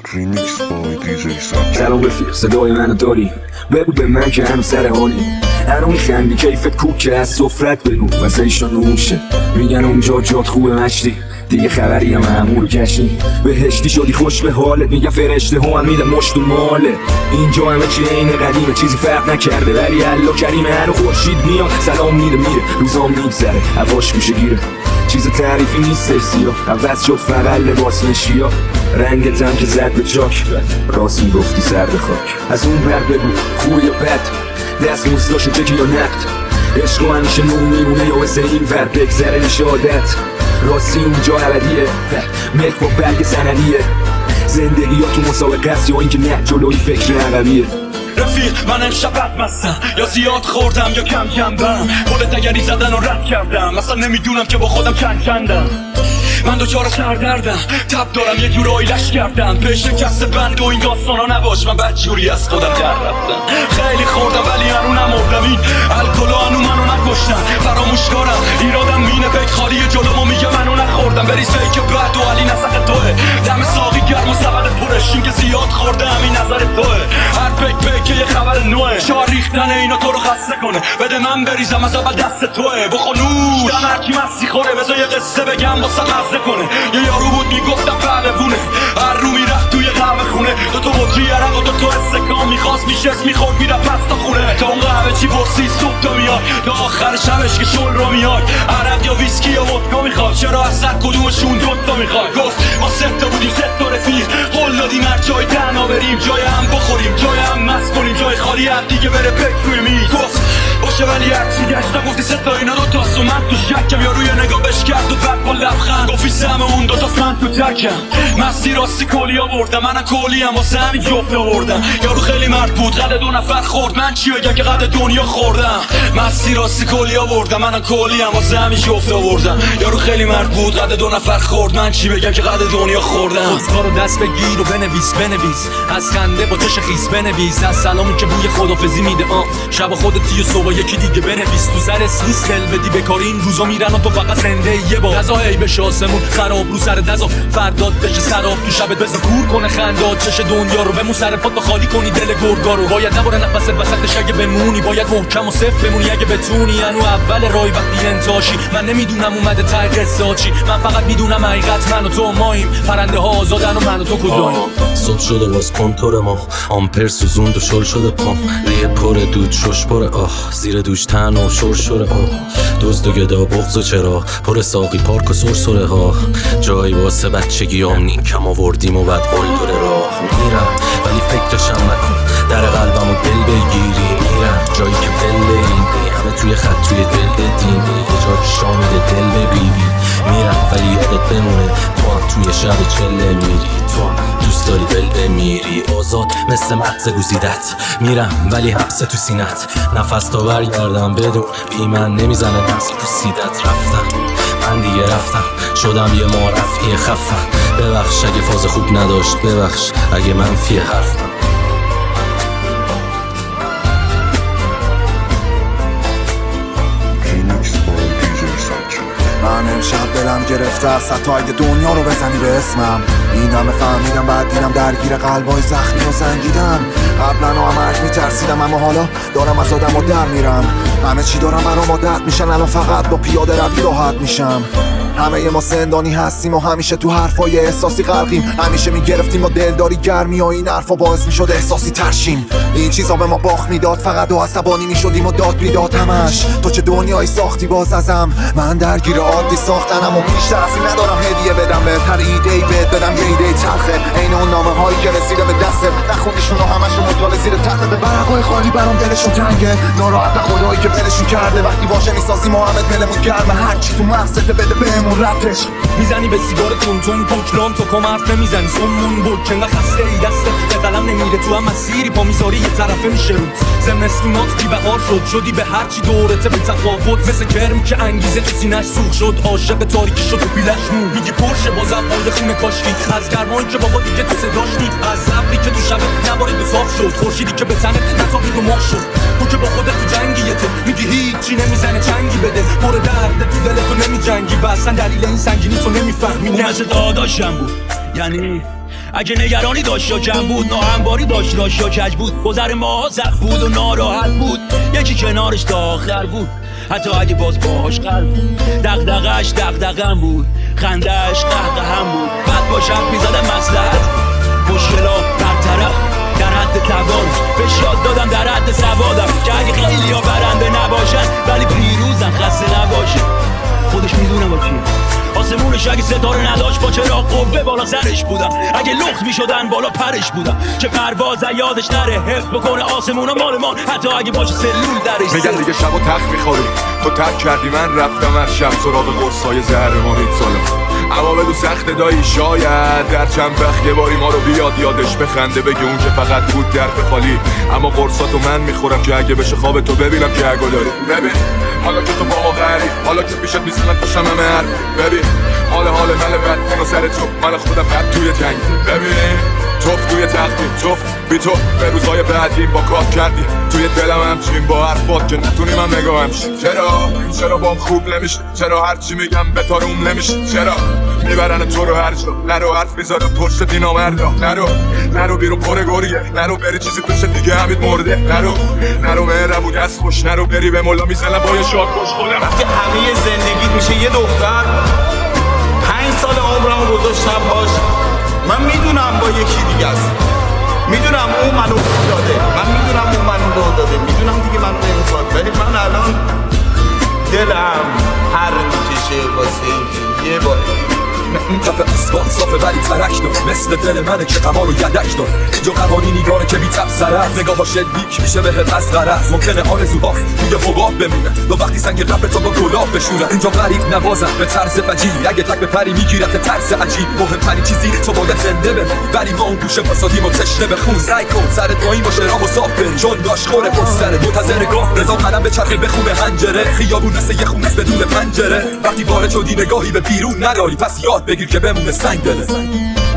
ریمیکس بای دیجی سانچو. سلام رفیق، صدای منو داری؟ بگو به من که هنو سر حالی، هنو میخندی کیفت کوکه، از سفرت بگو وزایشو نوشه. میگن اونجا جات خوبه مشتی، دیگه خبری هم همون کشی. بهشتی شدی خوش به حالت، میگن فرشته هم میده مشت و ماله. اینجا همه چی عین قدیمه، چیزی فرق نکرده ولی الله کریمه. هنو خورشید میاد سلام میده میره، روزام میگذره هواش گوشه گیره. چیز تعریفی نیستش سیاه، عوض شد فقط لباس نشیا. رنگت هم که زد به چاک، راست میگفتی سر به خاک. از اون ور بگو خوب یا بد، دست مزداشو چکی یا نقد. عشق همیشه نو میمونه یا واسه این ور بگذره میشه عادت. راستی اونجا ابدیه، ملک با برگ سندیه. زندگی یا تو مسابقه است یا اینکه نه جلوی فکر عقبیه. رفیق من امشب بد مستم، یا زیاد خوردم یا کم کندم. پول دگری زدن و رد کردم، اصلا نمیدونم که با خودم کندم. من دوچار سردردم، تب دارم یه جورایی لش کردم. به شکست بند و این داستانا نباش، من بدجوری از خودم در رفتم. خیلی خوردم ولی هنو نمردم، این الکلا هنو منو نکشتن. فراموشکارم ایرادم مینه پیک خالی جلومو میگه منو نخوردم. بریز که بعد و علی نسخ توه، دم ساقی گرم و سبد پرش. این که زیاد خوردم این نظر توه، هر پیک یه خبر نوه. شار ریختن اینا تو رو خسته کنه، بده من بریزم از اول دست توه. بخونوش دم هرکی مستی خوره، بذار یه قصه بگم واسه مزه کنه. یه یارو بود میگفتم پهلوونه، هر رو میرفت توی قهوه خونه. دو بطری عرق و دو استکان میخواست میشست میخورد میرفت پس تا خونه. تا اون قهوه چی پرسی صبح تا میای، تا آخر شبش که شل رو میای. عرق یا ویسکی یا ودکا میخواد، چرا از هر کدومشون دوتا میخواد. گفت ما سه تا بودیم سه تا رفیق، قول دادیم هر جای تنها بریم، جای هم بخوریم جای هم مست کنیم، جای خالی هم دیگه بره پک روی میز. گفت باشه ولی هرچی گشتم گفتی سه تا اینا دوتاست و من تو شکم. یا روی نگاه بش کرد و بعد با لبخند گفتی سهم اون دوتاست من تو تکم. مستی راستی کلی آوردم، منم کلی هم واسه همین جفت آوردم. یارو خیلی مرد بود قد 2 نفر خورد، من چی بگم که قد دنیا خوردم. مستی راستی کلی آوردم، منم کلی هم واسه همین جفت آوردم. یارو خیلی مرد بود قد 2 نفر خورد، من چی بگم که قد دنیا خوردم. خودکارو دست بگیر و بنویس از خنده با چش خیس بنویس. از سلامی که بوی خدافزی میده شب خودتی و صبح یکی دیگه بنویس. تو سر سیس دل بدی بکار این روزا میرن و تو فقط زنده یه بار. غذا هی بشه آسمون خراب رو سر دزا، فرداد بشه سراب تو شبت بزا کور کنه خندات. چش دنیا رو بمون سر پات خالی کنی دل گرگا رو. باید نباره نفست وسطش اگه بمونی، باید محکم و صفر بمونی اگه بتونی. انو اول رای وقتی انتاشی، من نمیدونم اومده ته قصه چی. من فقط میدونم حقیقت من و تو ماییم، پرنده ها آزادن و من و تو کداییم. صبح شده باز کنتور ما، آمپر سوزوند و شل شده پام. ریه پر دود شش پر زیر دوش تن و شرشره دزد و گدا بغض و چرا پر ساقی پارک و سرسره ها. جایی واسه بچگیام نیکم آوردیم و بعد قلدر راه میرم ولی فکرشم نکن، در قلبم و دل بگیری. میرم جایی که دل اینی همه توی خط روی دل دینی، یه جا که شامل دل ببینی. میرم ولی یادت بمونه تو هم توی شب چله میری، تو هم دوست داری دل بمیری. آزاد مثل مغز گزیدت، میرم ولی حبس تو سینت. نفس تا برگردم بدون بی من نمیزنه نفس تو سیدت. رفتم من دیگه رفتم، شدم یه معرفی خفم. ببخش اگه فاز خوب نداشت، ببخش اگه منفی حرفم. من امشب دلم گرفته است حتی اگه دنیا رو بزنی به اسمم. این همه فهمیدم بعد دیدم درگیر قلبای زخمی و سنگیدم. قبلا همش میترسیدم اما حالا دارم از آدم و در میرم. همه چی دارم برام عادت میشن، الان فقط با پیاده روی راحت میشم. همه ما زندانی هستیم و همیشه تو حرفای احساسی غرقیم. همیشه میگرفتیم با دلداری گرمی و این حرفا باعث میشد احساسی ترشیم. این چیزا به ما باخت میداد، فقط و عصبانی میشدیم و داد میداد همش. تو چه دنیایی ساختی باز ازم، من درگیر عادی ساختنم و بیشتر از این ندارم هدیه بدم بهت. هر ایده‌ای بهت بدم یه ایده تلخه، عین اون نامه هایی که رسیده به دستت نخوندیشون و همشون مطالعه زیر تختت. به برقای خالی برام دلشون تنگه، ناراحت خدایی که ولشون کرده. وقتی واژه میسازی محمد ملمون گرمه، هرچی تو مغزت بده بهمون ربطش. میزنی به سیگار تون پوکلام تو کم حرف نمیزنی. سمون بود چنگه خسته ای دسته به قلم نمیره، تو هم مسیری پا میذاری یه طرفه میشه روت. زمستونات بی بهار شدی به هرچی دورته به تفاوت. مثل کرم که انگیزه تو سینش سوخ شد، عاشق تاریکی شد و بیلش مون. میگی پرشه بازم آیده خونه کاشکی، از گرمایی که بابا دیگه تو صداش نید. از ابری که تو شبه نبارید و صاف شد، خورشیدی که به تنت نتابید و ماه شد. تو که با خودت تو جنگیته، میگی هیچی نمیزنه چنگی بده. پر درد تو دل تو نمیجنگی، اصلا دلیل این سنگینی تو نمیفهمی. اومش داداشم بود، یعنی اگه نگرانی داشت یا کم بود، ناهمواری داشت راش یا کج بود، گذر ماها سخت بود و ناراحت بود، یکی کنارش تا آخر بود، حتی اگه باز باهاش قلب بود. دغدغه‌اش دغدغه‌ام بود، خنده‌اش قهقه‌ام بود. بعد با شب میزدم مصلحت، مشکلا برطرف در حد توان، بهش یاد دادم در حد سوادم که اگه خیلی ها برنده نباشن ولی پیروزن، خسته نباشه. خودش میدونه با چی آسمونش اگه ستاره نداشت با چراغ قوه بالا سرش بودم، اگه لخت میشدن بالا پرش بودم، چه پرواز یادش نره حفظ بکنه آسمونا مال ما، حتی اگه باشه سلول درش. میگن دیگه شب و تخت میخوری، تو ترک کردی من رفتم هر شب سراغ قرصای زهرمانیت سالم. اما بگو سخت دایی شاید در چند وقت یه باری ما رو بیاد یادش بخنده، بگه اون که فقط بود درد خالی. اما قرصاتو من میخورم که اگه بشه خواب تو ببینم که اگه داری. ببین حالا که تو با ما غری، حالا که پیشت میزنن تو شمم هر، ببین حال من بد کنو سر تو، من خودم بد توی جنگ. ببین توف توی تختی، توف بی تو به روزای بعدی با کار کردی توی دلم همچین با حرفات که نتونی من نگاهم شد. چرا بام خوب نمیشه، چرا هرچی میگم به تاروم نمیشه، چرا میبرن تو رو هر جا، نرو حرف میذاره پشت دینا مردا، نرو بیرون پر گوریه، نرو بری چیزی توش دیگه همید مرده، نرو مهربونی از خوش، نرو بری به مولا میزنم با یه شاد خوش خودم. وقتی همه زندگیت میشه یه دختر، 5 سال عمرمو گذاشتم باش، من میدونم با یکی دیگه است، میدونم اون منو داده، من میدونم اون منو داده، میدونم دیگه منو نمیخواد، ولی من الان دلم هر میکشه واسه یه بار کف اسفال صافه ولی ترک دار، مثل دل منه که قمار و یدک دار. اینجا قوانینی داره که بی تب سرست، نگاهاش شلیک میشه بهت از غرض. ممکنه آرزوهاست توی حباب بمونه، دو وقتی سنگ رب تو با گلاب بشونه. اینجا غریب نوازم به طرز وجیلی، اگه تک بپری میگیرت ترس عجیب. مهمترین چیزی تو باید زنده بمونی، ولی ما اون گوشه فسادیم و تشنه به خون. سعی کن سرت پایین باشه راه و صاف بری، چون داش خوره پشت سرت منتظر گاه. رضا قلم به چرخه بخونه حنجره، خیابون مثل یه خونه بدون پنجره. وقتی وارد شدی نگاهی به بیرون نداری، پس یاد بگیر که بمونه سنگ دله.